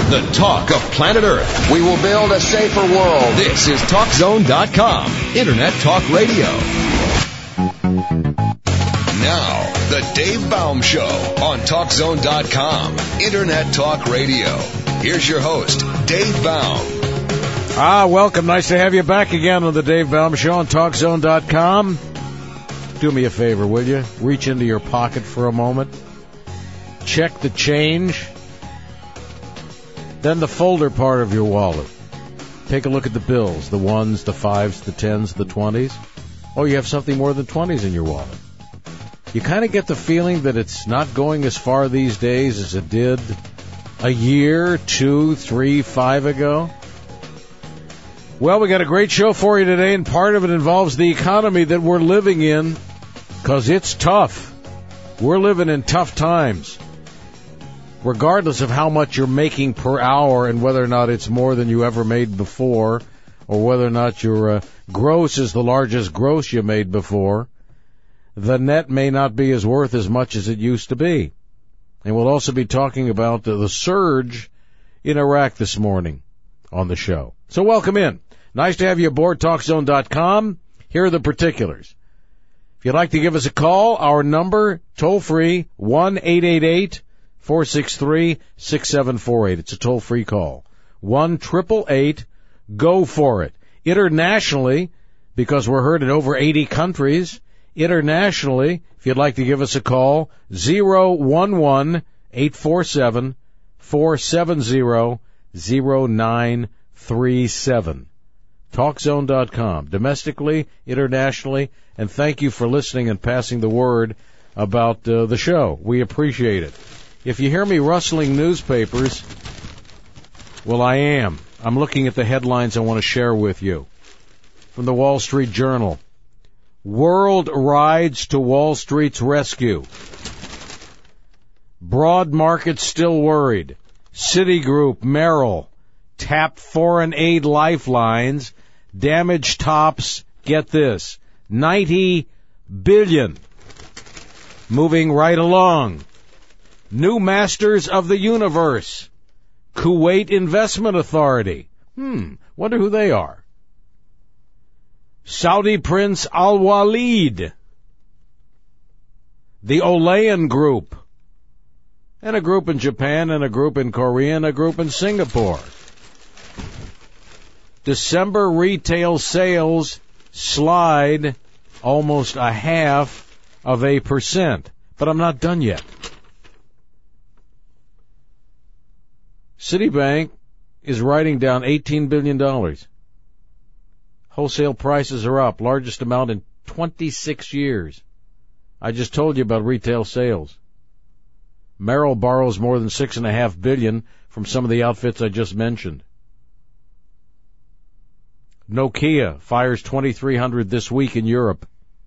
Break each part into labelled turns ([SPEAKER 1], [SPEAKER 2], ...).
[SPEAKER 1] the talk of planet Earth.
[SPEAKER 2] We will build a safer world.
[SPEAKER 1] This is TalkZone.com, Internet Talk Radio. Now, the Dave Baum Show on TalkZone.com, Internet Talk Radio. Here's your host, Dave Baum.
[SPEAKER 3] Welcome. Nice to have you back again on the Dave Baum Show on TalkZone.com. Do me a favor, will you? Reach into your pocket for a moment. Check the change. Then the folder part of your wallet. Take a look at the bills, the ones, the fives, the tens, the 20s. Oh, you have something more than 20s in your wallet. You kind of get the feeling that it's not going as far these days as it did a year, 2, 3, 5 ago. Well, we got a great show for you today, and part of it involves the economy that we're living in, because it's tough. We're living in tough times. Regardless of how much you're making per hour and whether or not it's more than you ever made before, or whether or not your gross is the largest gross you made before, the net may not be as worth as much as it used to be. And we'll also be talking about the surge in Iraq this morning on the show. So welcome in. Nice to have you aboard TalkZone.com. Here are the particulars. If you'd like to give us a call, our number, toll-free, 1-888-463-6748. It's a toll-free call. 1-888-GO-FOR-IT. Internationally, because we're heard in over 80 countries, internationally, if you'd like to give us a call, 011-847-470-0937. TalkZone.com, domestically, internationally, and thank you for listening and passing the word about the show. We appreciate it. If you hear me rustling newspapers, well, I am. I'm looking at the headlines I want to share with you. From the Wall Street Journal, World rides to Wall Street's rescue. Broad market still worried. Citigroup, Merrill, tapped foreign aid lifelines. Damage tops, get this, $90 billion. Moving right along. New masters of the universe. Kuwait Investment Authority. Wonder who they are. Saudi Prince Al-Walid. The Olayan Group. And a group in Japan, and a group in Korea, and a group in Singapore. December retail sales slide almost 0.5%. But I'm not done yet. Citibank is writing down $18 billion. Wholesale prices are up, largest amount in 26 years. I just told you about retail sales. Merrill borrows more than $6.5 billion from some of the outfits I just mentioned. Nokia fires 2,300 this week in Europe.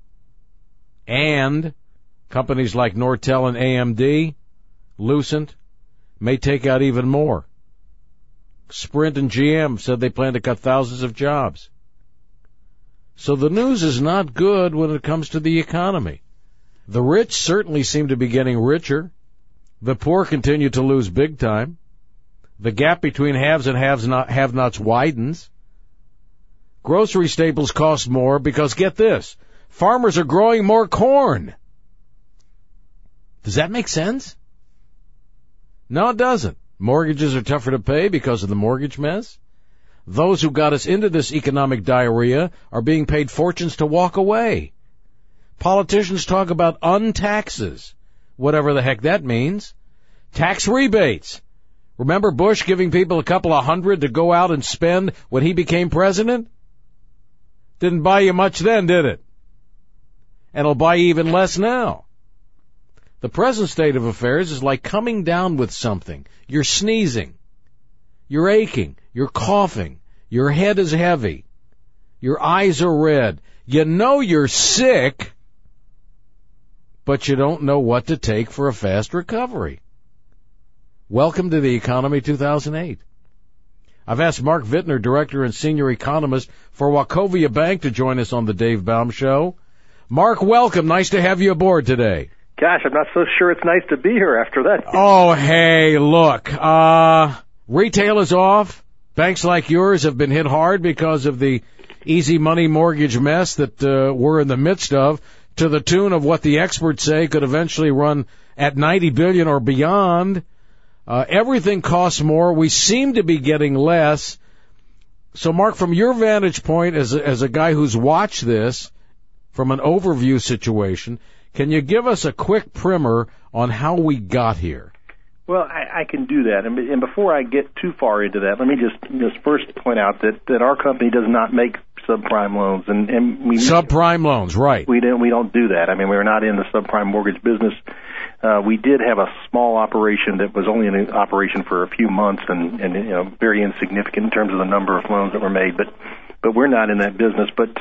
[SPEAKER 3] And companies like Nortel and AMD, Lucent, may take out even more. Sprint and GM said they plan to cut thousands of jobs. So the news is not good when it comes to the economy. The rich certainly seem to be getting richer. The poor continue to lose big time. The gap between haves and have-nots widens. Grocery staples cost more because, get this, farmers are growing more corn. Does that make sense? No, it doesn't. Mortgages are tougher to pay because of the mortgage mess. Those who got us into this economic diarrhea are being paid fortunes to walk away. Politicians talk about untaxes, whatever the heck that means. Tax rebates. Remember Bush giving people a couple of $100 to go out and spend when he became president? Didn't buy you much then, did it? And it'll buy you even less now. The present state of affairs is like coming down with something. You're sneezing. You're aching. You're coughing. Your head is heavy. Your eyes are red. You know you're sick, but you don't know what to take for a fast recovery. Welcome to the Economy 2008. I've asked Mark Vittner, Director and Senior Economist for Wachovia Bank, to join us on the Dave Baum Show. Mark, welcome. Nice to have you aboard today.
[SPEAKER 4] Gosh, I'm not so sure it's nice to be here after that.
[SPEAKER 3] Oh, hey, look. Retail is off. Banks like yours have been hit hard because of the easy money mortgage mess that we're in the midst of, to the tune of what the experts say could eventually run at $90 billion or beyond. Everything costs more. We seem to be getting less. So, Mark, from your vantage point as a guy who's watched this from an overview situation, can you give us a quick primer on how we got here?
[SPEAKER 4] Well, I can do that. And before I get too far into that, let me just first point out that our company does not make subprime loans. And we
[SPEAKER 3] subprime loans, right.
[SPEAKER 4] We don't do that. I mean, we're not in the subprime mortgage business. We did have a small operation that was only in operation for a few months and very insignificant in terms of the number of loans that were made, but we're not in that business. But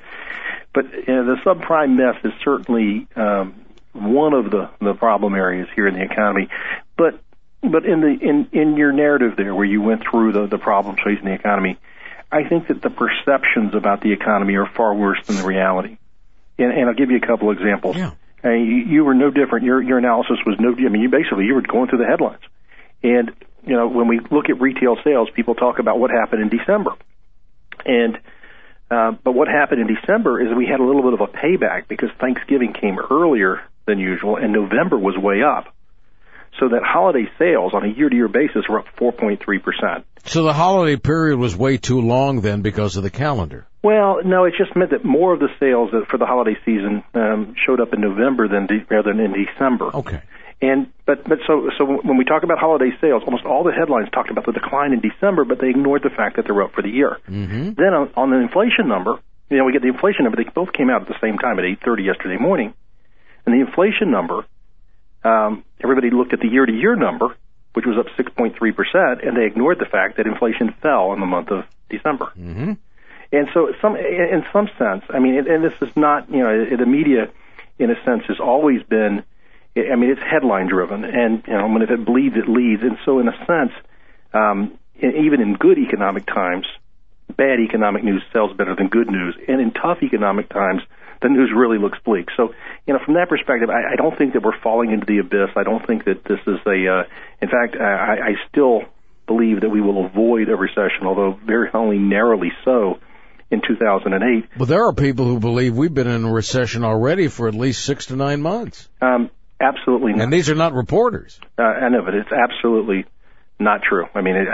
[SPEAKER 4] the subprime mess is certainly one of the problem areas here in the economy. But in your narrative there, where you went through the problems facing the economy, I think that the perceptions about the economy are far worse than the reality. And I'll give you a couple examples.
[SPEAKER 3] Yeah.
[SPEAKER 4] You were no different. Your analysis was no. I mean, you were going through the headlines. And when we look at retail sales, people talk about what happened in December. And but what happened in December is we had a little bit of a payback because Thanksgiving came earlier than usual, and November was way up. So that holiday sales on a year-to-year basis were up 4.3%.
[SPEAKER 3] So the holiday period was way too long then because of the calendar.
[SPEAKER 4] Well, no, it just meant that more of the sales for the holiday season showed up in November rather than in December.
[SPEAKER 3] Okay.
[SPEAKER 4] So when we talk about holiday sales, almost all the headlines talked about the decline in December, but they ignored the fact that they were up for the year.
[SPEAKER 3] Mm-hmm.
[SPEAKER 4] Then on the inflation number, we get the inflation number. They both came out at the same time at 8:30 yesterday morning, and the inflation number. Everybody looked at the year-to-year number, which was up 6.3%, and they ignored the fact that inflation fell in the month of December.
[SPEAKER 3] Mm-hmm.
[SPEAKER 4] And so, in some sense, I mean, and this is not, the media, in a sense, has always been, I mean, it's headline-driven, and if it bleeds, it leads. And so, in a sense, even in good economic times, bad economic news sells better than good news, and in tough economic times, the news really looks bleak. So, from that perspective, I don't think that we're falling into the abyss. I don't think that this is in fact, I still believe that we will avoid a recession, although very only narrowly so in 2008.
[SPEAKER 3] But there are people who believe we've been in a recession already for at least 6 to 9 months.
[SPEAKER 4] Absolutely not.
[SPEAKER 3] And these are not reporters.
[SPEAKER 4] I know, but it's absolutely not true. I mean,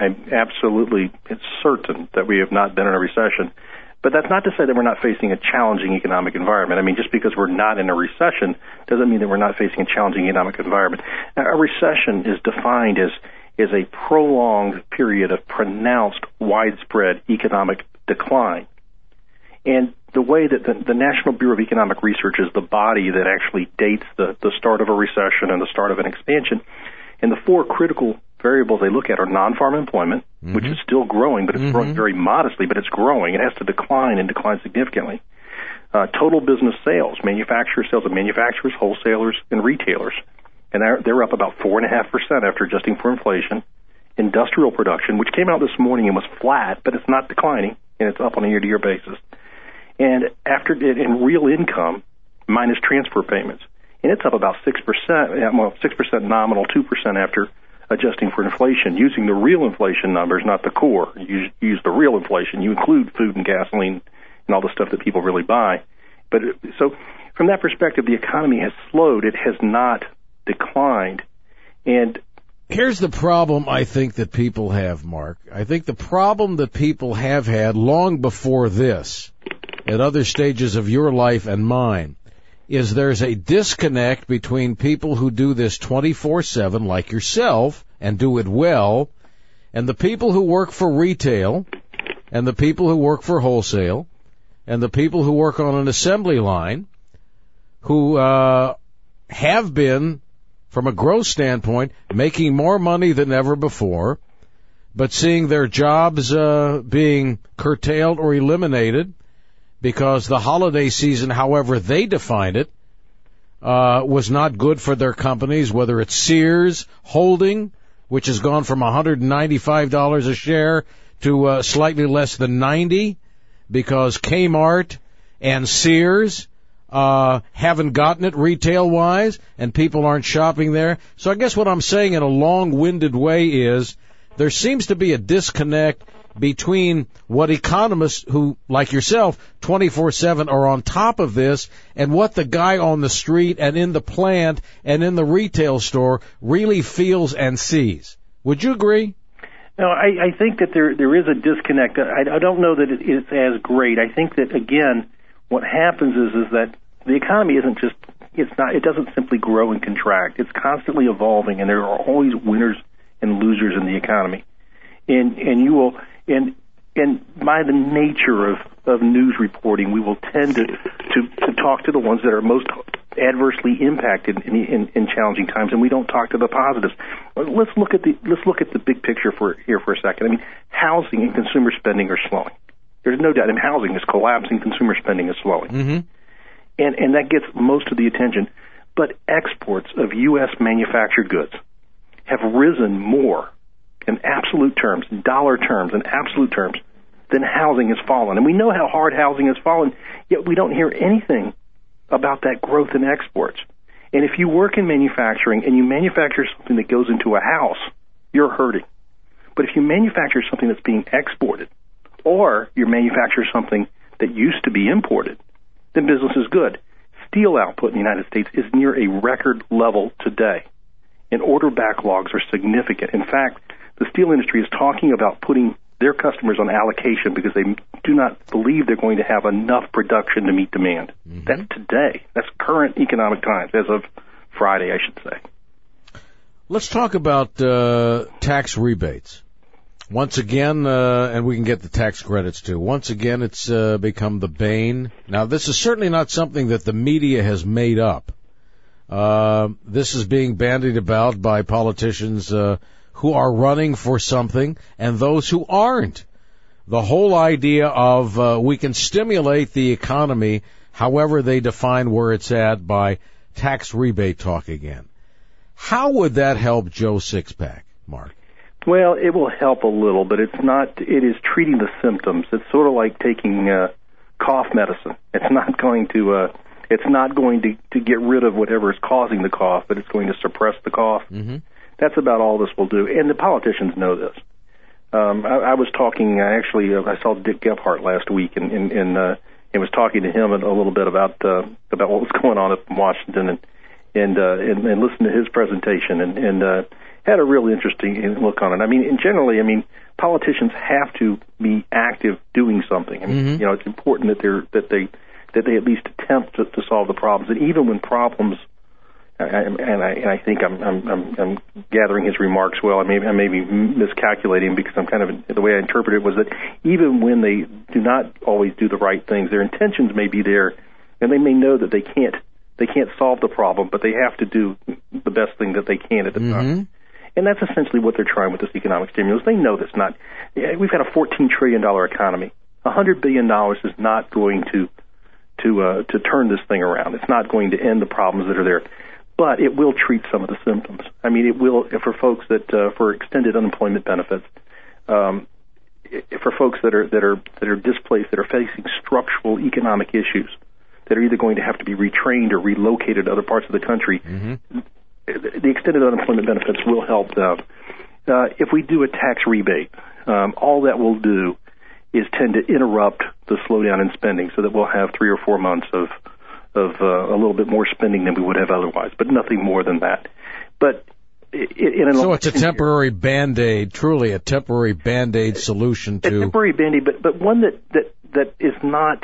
[SPEAKER 4] it's certain that we have not been in a recession. But that's not to say that we're not facing a challenging economic environment. I mean, just because we're not in a recession doesn't mean that we're not facing a challenging economic environment. Now, a recession is defined as a prolonged period of pronounced, widespread economic decline. And the way that the National Bureau of Economic Research is the body that actually dates the start of a recession and the start of an expansion, and the four critical variables they look at are non-farm employment, mm-hmm. which is still growing, but it's mm-hmm. growing very modestly, but it's growing. It has to decline and decline significantly. Total business sales, manufacturer sales of manufacturers, wholesalers, and retailers. And they're up about 4.5% after adjusting for inflation. Industrial production, which came out this morning and was flat, but it's not declining, and it's up on a year-to-year basis. And in real income, minus transfer payments, and it's up about 6%, 6% nominal, 2% after adjusting for inflation, using the real inflation numbers, not the core. You use the real inflation. You include food and gasoline and all the stuff that people really buy. But so from that perspective, the economy has slowed. It has not declined. And
[SPEAKER 3] here's the problem I think that people have, Mark. I think the problem that people have had long before this, at other stages of your life and mine, is there's a disconnect between people who do this 24/7 like yourself and do it well, and the people who work for retail, and the people who work for wholesale, and the people who work on an assembly line, who have been, from a growth standpoint, making more money than ever before, but seeing their jobs being curtailed or eliminated, because the holiday season, however they define it, was not good for their companies, whether it's Sears Holding, which has gone from $195 a share to slightly less than $90, because Kmart and Sears haven't gotten it retail-wise, and people aren't shopping there. So I guess what I'm saying in a long-winded way is there seems to be a disconnect between what economists who, like yourself, 24/7 are on top of this and what the guy on the street and in the plant and in the retail store really feels and sees. Would you agree?
[SPEAKER 4] No, I think that there is a disconnect. I don't know that it's as great. I think that, again, what happens is that the economy it doesn't simply grow and contract. It's constantly evolving, and there are always winners and losers in the economy. And by the nature of news reporting, we will tend to talk to the ones that are most adversely impacted in challenging times, and we don't talk to the positives. Let's look at the big picture for a second. I mean, housing and consumer spending are slowing. There's no doubt. Housing is collapsing, consumer spending is slowing, and that gets most of the attention. But exports of U.S. manufactured goods have risen more in absolute terms, in dollar terms, in absolute terms, than housing has fallen. And we know how hard housing has fallen, yet we don't hear anything about that growth in exports. And if you work in manufacturing and you manufacture something that goes into a house, you're hurting. But if you manufacture something that's being exported, or you manufacture something that used to be imported, then business is good. Steel output in the United States is near a record level today, and order backlogs are significant. In fact, the steel industry is talking about putting their customers on allocation because they do not believe they're going to have enough production to meet demand. That's today. That's current economic times, as of Friday, I should say.
[SPEAKER 3] Let's talk about tax rebates. Once again, and we can get the tax credits too, once again it's become the bane. Now, this is certainly not something that the media has made up. This is being bandied about by politicians who are running for something and those who aren't. The whole idea of we can stimulate the economy however they define where it's at by tax rebate talk again. How would that help Joe Sixpack, Mark?
[SPEAKER 4] Well, it will help a little, but it is treating the symptoms. It's sort of like taking cough medicine. It's not going to get rid of whatever is causing the cough, but it's going to suppress the cough. That's about all this will do, and the politicians know this. I was talking, I saw Dick Gephardt last week, and was talking to him a little bit about what was going on up in Washington, and listened to his presentation, and had a real interesting look on it. Generally, politicians have to be active doing something. It's important that they at least attempt to solve the problems, and even when problems. I think I'm gathering his remarks well. I may be miscalculating because I'm the way I interpret it was that even when they do not always do the right things, their intentions may be there, and they may know that they can't solve the problem, but they have to do the best thing that they can at the time. And that's essentially what they're trying with this economic stimulus. They know that's not. We've got a $14 trillion economy. $100 billion is not going to turn this thing around. It's not going to end the problems that are there. But it will treat some of the symptoms. It will for folks that for extended unemployment benefits, for folks that are displaced, that are facing structural economic issues, that are either going to have to be retrained or relocated to other parts of the country. The extended unemployment benefits will help them. If we do a tax rebate, all that will do is tend to interrupt the slowdown in spending, so that we'll have 3 or 4 months of a little bit more spending than we would have otherwise, but nothing more than that. But so it's a temporary Band-Aid, truly a temporary Band-Aid solution to... A temporary Band-Aid, but one that is not,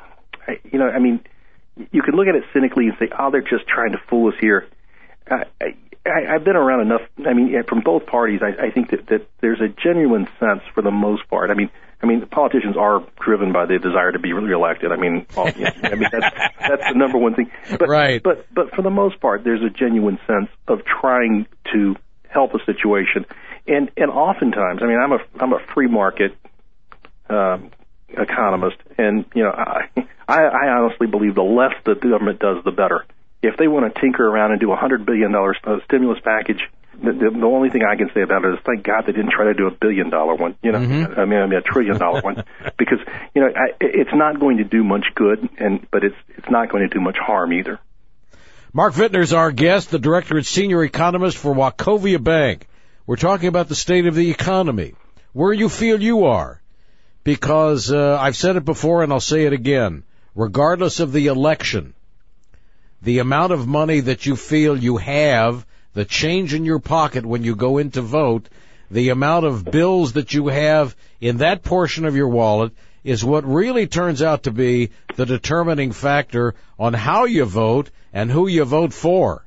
[SPEAKER 4] you can look at it cynically and say, they're just trying to fool us here. I've been around enough, from both parties, I think that there's a genuine sense for the most part. The politicians are driven by the desire to be reelected. That's the number one thing. But,
[SPEAKER 3] right.
[SPEAKER 4] But for the most part, there's a genuine sense of trying to help a situation. And oftentimes, I'm a free market economist, and I honestly believe the less the government does, the better. If they want to tinker around and do a $100 billion stimulus package, the only thing I can say about it is thank God they didn't try to do a $1 billion one, a $1 trillion one, because, it's not going to do much good, but it's not going to do much harm either.
[SPEAKER 3] Mark Vittner's our guest, the director and senior economist for Wachovia Bank. We're talking about the state of the economy, where you feel you are. Because I've said it before and I'll say it again. Regardless of the election, the amount of money that you feel you have, the change in your pocket when you go in to vote, the amount of bills that you have in that portion of your wallet is what really turns out to be the determining factor on how you vote and who you vote for.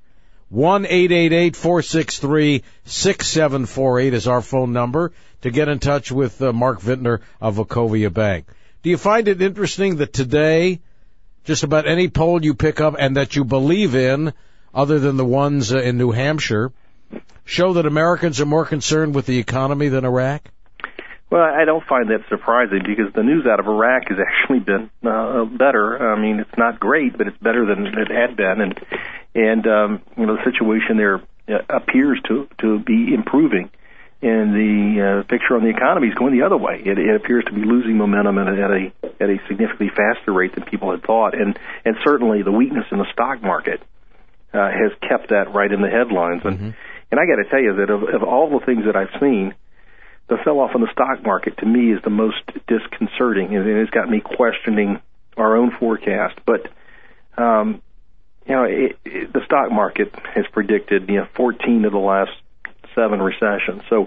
[SPEAKER 3] 1-888-463-6748 is our phone number to get in touch with Mark Vintner of Wachovia Bank. Do you find it interesting that today, just about any poll you pick up and that you believe in, other than the ones in New Hampshire, show that Americans are more concerned with the economy than Iraq?
[SPEAKER 4] Well, I don't find that surprising because the news out of Iraq has actually been better. I mean, it's not great, but it's better than it had been, and the situation there appears to be improving, and the picture on the economy is going the other way. It appears to be losing momentum at a significantly faster rate than people had thought, and certainly the weakness in the stock market has kept that right in the headlines. And I got to tell you that of all the things that I've seen, the sell-off in the stock market, to me, is the most disconcerting, and it's got me questioning our own forecast. But, the stock market has predicted, 14 of the last 7 recessions. So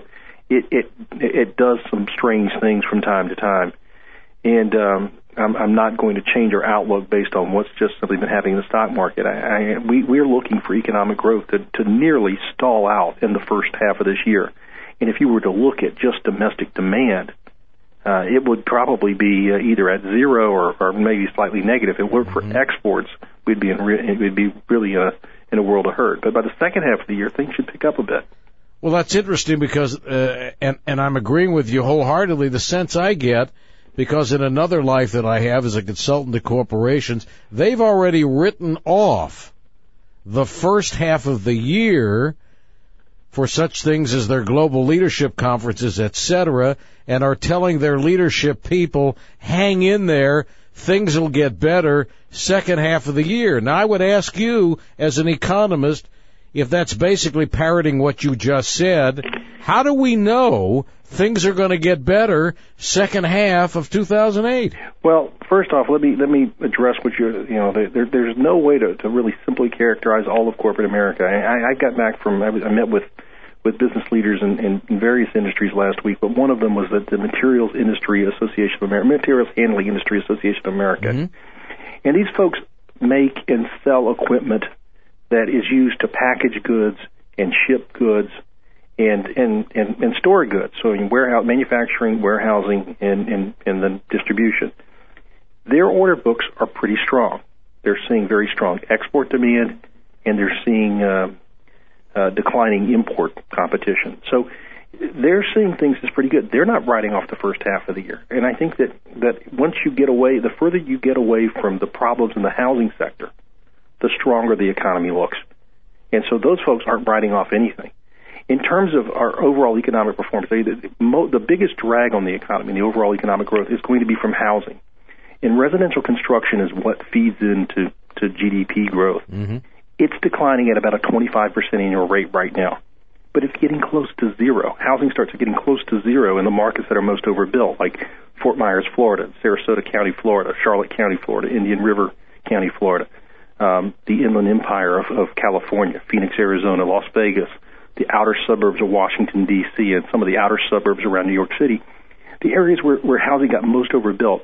[SPEAKER 4] it does some strange things from time to time. And I'm not going to change our outlook based on what's just simply been happening in the stock market. We're looking for economic growth to nearly stall out in the first half of this year. And if you were to look at just domestic demand, it would probably be either at zero or maybe slightly negative. If it were for exports, we'd be really in a world of hurt. But by the second half of the year, things should pick up a bit.
[SPEAKER 3] Well, that's interesting because, and I'm agreeing with you wholeheartedly, the sense I get, because in another life that I have as a consultant to corporations, they've already written off the first half of the year for such things as their global leadership conferences, etc., and are telling their leadership people, hang in there, things will get better second half of the year. Now, I would ask you, as an economist, if that's basically parroting what you just said, how do we know things are going to get better second half of 2008?
[SPEAKER 4] Well, first off, let me address what there's no way to really simply characterize all of corporate America. I got back I met with business leaders in various industries last week, but one of them was the Materials Handling Industry Association of America. And these folks make and sell equipment that is used to package goods and ship goods and store goods. So in manufacturing, warehousing, and then distribution. Their order books are pretty strong. They're seeing very strong export demand, and they're seeing declining import competition. So they're seeing things as pretty good. They're not writing off the first half of the year. And I think that once you get away, the further you get away from the problems in the housing sector, the stronger the economy looks. And so those folks aren't writing off anything. In terms of our overall economic performance, the biggest drag on the economy and the overall economic growth is going to be from housing. And residential construction is what feeds into GDP growth. It's declining at about a 25% annual rate right now. But it's getting close to zero. Housing starts getting close to zero in the markets that are most overbuilt, like Fort Myers, Florida, Sarasota County, Florida, Charlotte County, Florida, Indian River County, Florida, the Inland Empire of California, Phoenix, Arizona, Las Vegas, the outer suburbs of Washington, D.C., and some of the outer suburbs around New York City. The areas where housing got most overbuilt,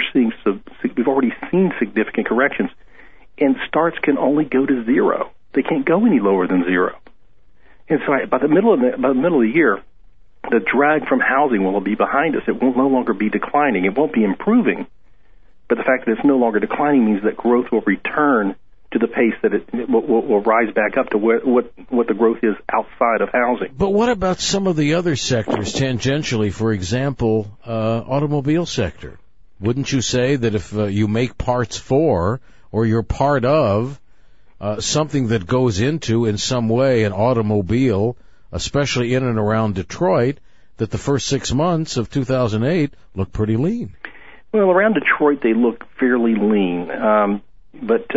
[SPEAKER 4] we've already seen significant corrections. And starts can only go to zero. They can't go any lower than zero. And so by the middle of the year, the drag from housing will be behind us. It will no longer be declining. It won't be improving. But the fact that it's no longer declining means that growth will return to the pace that it will rise back up to what the growth is outside of housing.
[SPEAKER 3] But what about some of the other sectors tangentially? For example, automobile sector. Wouldn't you say that if you make parts for or you're part of something that goes into, in some way, an automobile, especially in and around Detroit, that the first 6 months of 2008 look pretty lean?
[SPEAKER 4] Well, around Detroit they look fairly lean, but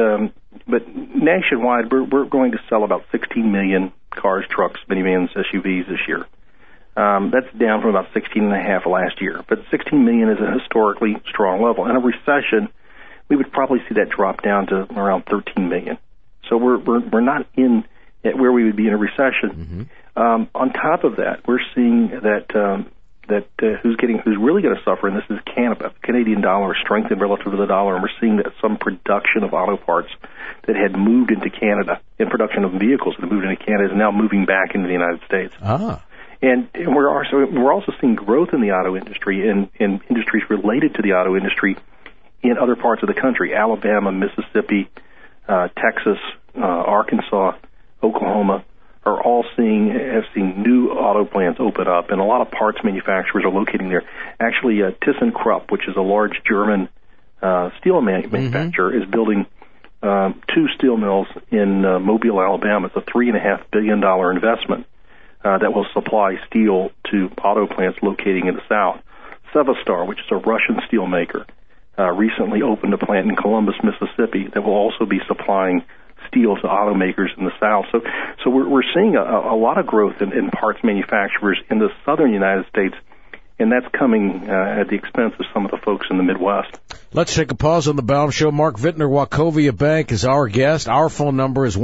[SPEAKER 4] nationwide we're going to sell about 16 million cars, trucks, minivans, SUVs this year. That's down from about 16.5 last year. But 16 million is a historically strong level. In a recession, we would probably see that drop down to around 13 million. So we're not in at where we would be in a recession. On top of that, we're seeing that who's really going to suffer, and this is Canada. The Canadian dollar is strengthened relative to the dollar, and we're seeing that some production of auto parts that had moved into Canada, and production of vehicles that had moved into Canada, is now moving back into the United States. And we're also seeing growth in the auto industry and in industries related to the auto industry in other parts of the country: Alabama, Mississippi, Texas, Arkansas, Oklahoma. Have seen new auto plants open up, and a lot of parts manufacturers are locating there. Actually, ThyssenKrupp, which is a large German steel manufacturer, is building 2 steel mills in Mobile, Alabama. It's a $3.5 billion investment that will supply steel to auto plants locating in the South. Sevistar, which is a Russian steel maker, recently opened a plant in Columbus, Mississippi, that will also be supplying steel to automakers in the South. So we're seeing a lot of growth in parts manufacturers in the southern United States, and that's coming at the expense of some of the folks in the Midwest.
[SPEAKER 3] Let's take a pause on the Baum Show. Mark Vittner, Wachovia Bank, is our guest. Our phone number is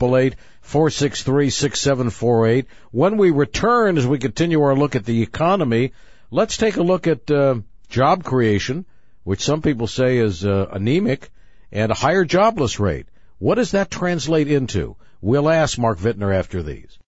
[SPEAKER 3] 1-888-463-6748. When we return, as we continue our look at the economy, let's take a look at job creation, which some people say is anemic, and a higher jobless rate. What does that translate into? We'll ask Mark Vittner after these.